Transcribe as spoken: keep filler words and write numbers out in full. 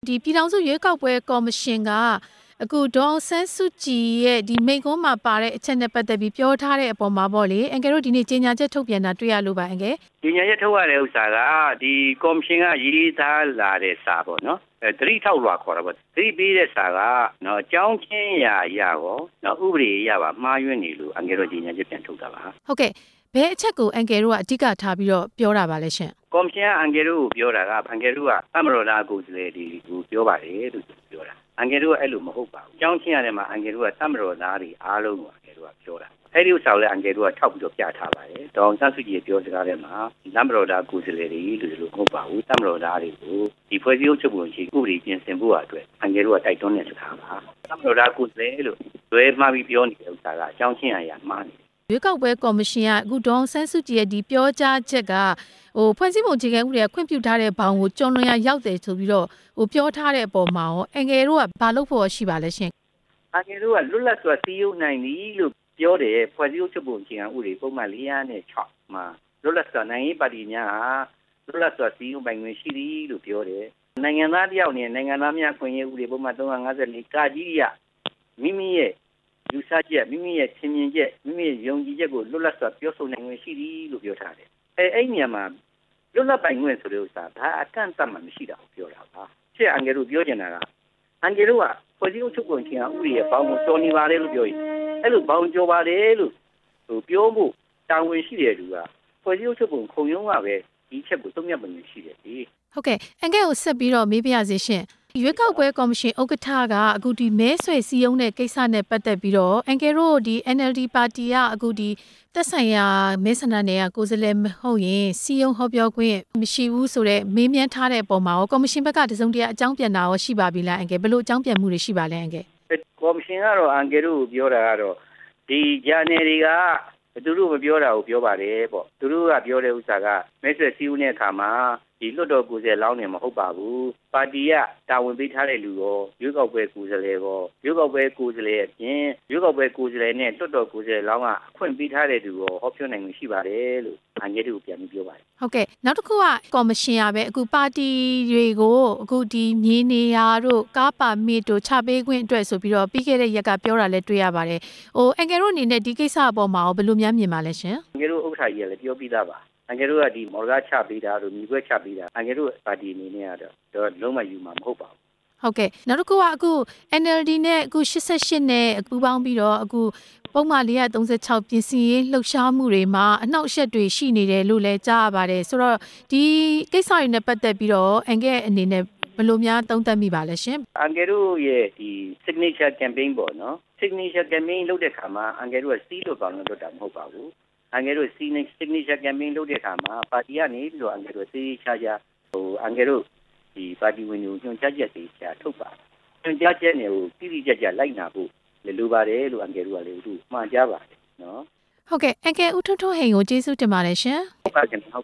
ဒီပြည်ထောင်စုရွေးကောက်ပွဲကော်မရှင်ကအခုဒေါအောင်ဆန်းစုကြည်ရဲ့ဒီမိန့်ခွန်းမှာပါတဲ့အချက်နဲ့ပတ်သက်ပြီးပြောထားတဲ့အပေါ်မှာပေါ့လေအန်ကယ်တို့ဒီနေ့ကြေညာချက်ထုတ်ပြန်တာတွေ့ရလို့ပါအန်ကယ်ကြေညာချက်ထုတ်ရတဲ့ဥစ္စာကဒီကော်မရှင်ကရေးသားလာတဲ့စာပေါ့နော်အဲသတိထောက်လွှာခေါ်တာပေါ့သတိပေးတဲ့စာကနော်အကြောင်းချင်းရာအရာရောနော်ဥပဒေအရပါမှားယွင်းနေလို့အန်ကယ်တို့ကြေညာချက်ပြန်ထုတ်တာပါဟုတ်ကဲ့ဘယ်အချက်ကိုအန်ကယ်တို့ကအဓိကထားပြီးတော့ပြောတာပါလဲရှင်ကော်မရှင်ကအန်ကယ်တို့ကိုပြောတာကအန်ကယ်တို့ကသမ္မတော်သားကိုယ်စားလှယ်တွေကိုပြောပါတယ်လို့ပြောတာအန်ကယ်တို့ကအဲ့လိုမဟုတ်ပါဘူးအကြောင်းချင်းရတယ်မှာအန်ကယ်တို့ကသမ္မတော်သားတွေအားလုံးကိုအန်ကယ်တို့ကပြောတာအဲ့ဒီဥစ္စာကိုလည်းအန်ကယ်တို့ကထောက်ပြီးတော့ပြထားပါတယ်ဒေါအောင်ဆန်းစုကြည်ပြောစကားထဲမှာသမ္မတော်သားကိုယ်စားလှယ်တွေလို့လို့မဟုတ်ပါဘူးသမ္မတော်သားတွေကိုဒီဖွဲ့စည်းအုပ်ချုပ်ပုံရှိဥပဒေပြင်ဆင်ဖို့အတွက်အန်ကယ်တို့ကတိုက်တွန်းနေစကားပါသမ္မတော်သားကိုယ်စားလှယ်လို့လွဲမှားပြီးပြောနေတဲ့ဥစ္စာကအကြောင်းချင်းရရမှားနေရွေးကောက်ပွဲကော်မရှင်ကအခုဒေါအောင်ဆန်းစုကြည်ရဲ့ဒီပြောကြားချက်ကဟိုဖွဲ့စည်းပုံအခြေခံဥပဒေကခွင့်ပြုထားတဲ့ဘောင်ကိုကျော်လွန်ရရောက်တယ်ဆိုပြီးတော့ဟိုပြောထားတဲ့အပေါ်မှာရောအန်ကယ်တို့ကဘာလုပ်ဖို့ရှိပါလဲရှင်အန်ကယ်တို့ကလွတ်လပ်စွာစည်းရုံးနိုင်ပြီလို့ပြောတယ်ဖွဲ့စည်းအုပ်ချုပ်ပုံအခြေခံဥပဒေပုံမှန်၄၀၆မှာလွတ်လပ်စွာနိုင်ငံရေးပါတီများဟာလွတ်လပ်စွာစည်းရုံးပိုင်ခွင့်ရှိသည်လို့ပြောတယ်နိုင်ငံသားတယောက်နဲ့နိုင်ငံသားများခွင့်ရဥပဒေပုံမှန်၃၅၄ကာကြီးရမိမိရဲ့ယူဆချက်မိမိရဲ့ထင်မြင်ချက်မိမိရဲ့ယုံကြည်ချက်ကိုလွတ်လပ်စွာပြောဆိုနိုင်ခွင့်ရှိသည်လို့ပြောထားတယ်အဲအဲ့ညမှာလွတ်လပ်ပိုင်ခွင့်ဆိုတဲ့ဥစ္စာဒါအကန့်အသတ်မှမရှိတာကိုပြောတာပါရှင့်အန်ကယ်တို့ပြောချင်တာကအန်ကယ်တို့ကဖွဲ့စည်းအုပ်ချုပ်ပုံအခြေခံဥပဒေရဲ့ဘောင်ကိုကျော်နေပါတယ်လို့ပြောရင်အဲ့လိုဘောင်ကျော်ပါတယ်လို့ဟိုပြောဖို့တာဝန်ရှိတဲ့လူကဖွဲ့စည်းအုပ်ချုပ်ပုံခုံရုံးကပဲဒီချက်ကိုသုံးမြတ်ပုံရှိတယ်ဒီဟုတ်ကဲ့အန်ကယ်ကိုဆက်ပြီးတော့မေးပြရစီရှင်ရွေးကောက်ပွဲကော်မရှင်ဥက္ကဋ္ဌကအခုဒီမဲဆွယ်စည်းရုံးတဲ့ကိစ္စနဲ့ပတ်သက်ပြီးတော့အန်ကယ်တို့ဒီ အန် အယ်လ် ဒီ ပါတီကအခုဒီသက်ဆိုင်ရာမဲဆန္ဒနယ်ကကိုယ်စားလှယ်မဟုတ်ရင်စည်းရုံးဟောပြောခွင့်မရှိဘူးဆိုတော့မေးမြန်းထားတဲ့အပေါ်မှာရောကော်မရှင်ဘက်ကတစုံတရာအကြောင်းပြန်တာရောရှိပါပြီလားအန်ကယ်ဘယ်လိုအကြောင်းပြန်မှုတွေရှိပါလဲအန်ကယ်ကော်မရှင်ကတော့အန်ကယ်တို့ပြောတာကတော့ဒီဂျာနယ်တွေကသူတို့မပြောတာကိုပြောပါတယ်ပေါ့သူတို့ကပြောတဲ့ဥစ္စာကမဲဆွယ်စည်းရုံးတဲ့အခါမှာဒီလွှတ်တော်ကိုယ်စားလှယ်လောင်းနေမဟုတ်ပါဘူးပါတီကတာဝန်ပေးထားတဲ့လူရောရွေးကောက်ပွဲကိုယ်စားလှယ်ရောရွေးကောက်ပွဲကိုယ်စားလှယ်အပြင်ရွေးကောက်ပွဲကိုယ်စားလှယ်နဲ့လွှတ်တော်ကိုယ်စားလှယ်လောင်းကအခွင့်ပေးထားတဲ့လူရောဟောပြောနိုင်မှုရှိပါတယ်လို့အန်ကယ်တို့ပြန်ပြီးပြောပါတယ်ဟုတ်ကဲ့နောက်တစ်ခုကကော်မရှင်ရပဲအခုပါတီတွေကိုအခုဒီမြေနေရာတို့ကားပါမစ်တို့ချပေးခွင့်အတွက်ဆိုပြီးတော့ပြီးခဲ့တဲ့ရက်ကပြောတာလည်းတွေ့ရပါတယ်ဟိုအန်ကယ်တို့အနေနဲ့ဒီကိစ္စအပေါ်မှာရောဘယ်လိုများမြင်ပါလဲရှင်အန်ကယ်တို့ဥက္ကဋ္ဌကြီးကလည်းပြောပြီးသားပါအန်ကယ်တို့ကဒီမော်ဂါချပေးတာတို့မြေခွဲချပေးတာအန်ကယ်တို့ပါတီအနေနဲ့ကတော့လုံးဝယူမှာမဟုတ်ပါဘူးဟုတ်ကဲ့နောက်တစ်ခုကအခု အန် အယ်လ် ဒီ နဲ့အခု၈၈နဲ့အခုပေါင်းပြီးတော့အခုပုံမှန်၄၃၆ပြင်ဆင်ရေးလှုပ်ရှားမှုတွေမှာအနှောက်အယှက်တွေရှိနေတယ်လို့လည်းကြားရပါတယ်ဆိုတော့ဒီကိစ္စတွေနဲ့ပတ်သက်ပြီးတော့အန်ကယ်အနေနဲ့ဘယ်လိုများသုံးသပ်မိပါလဲရှင်အန်ကယ်တို့ရဲ့ဒီ signature campaign ပေါ့နော် signature campaign လုပ်တဲ့ခါမှာအန်ကယ်တို့ကစီးလို့ပါလို့လုပ်တာမဟုတ်ပါဘူးအန်ကယ်တို့ signature campaign လုပ်တဲ့အခါမှာပါတီကနေပြီးတော့အန်ကယ်တို့စေးချာချာဟိုအန်ကယ်တို့ဒီပါတီဝင်တွေကိုညွှန်ကြားချက်တွေချာထုတ်ပါညွှန်ကြားချက်တွေကိုတိတိကျကျလိုက်နာဖို့လိုပါတယ်လို့အန်ကယ်တို့ကလည်းသူမှန်ကြားပါတယ်နော်ဟုတ်ကဲ့အန်ကယ်ဦးထွန်းထွန်းဟိန်ကိုကျေးဇူးတင်ပါတယ်ရှင်ဟုတ်ပါကဲ့ဟုတ်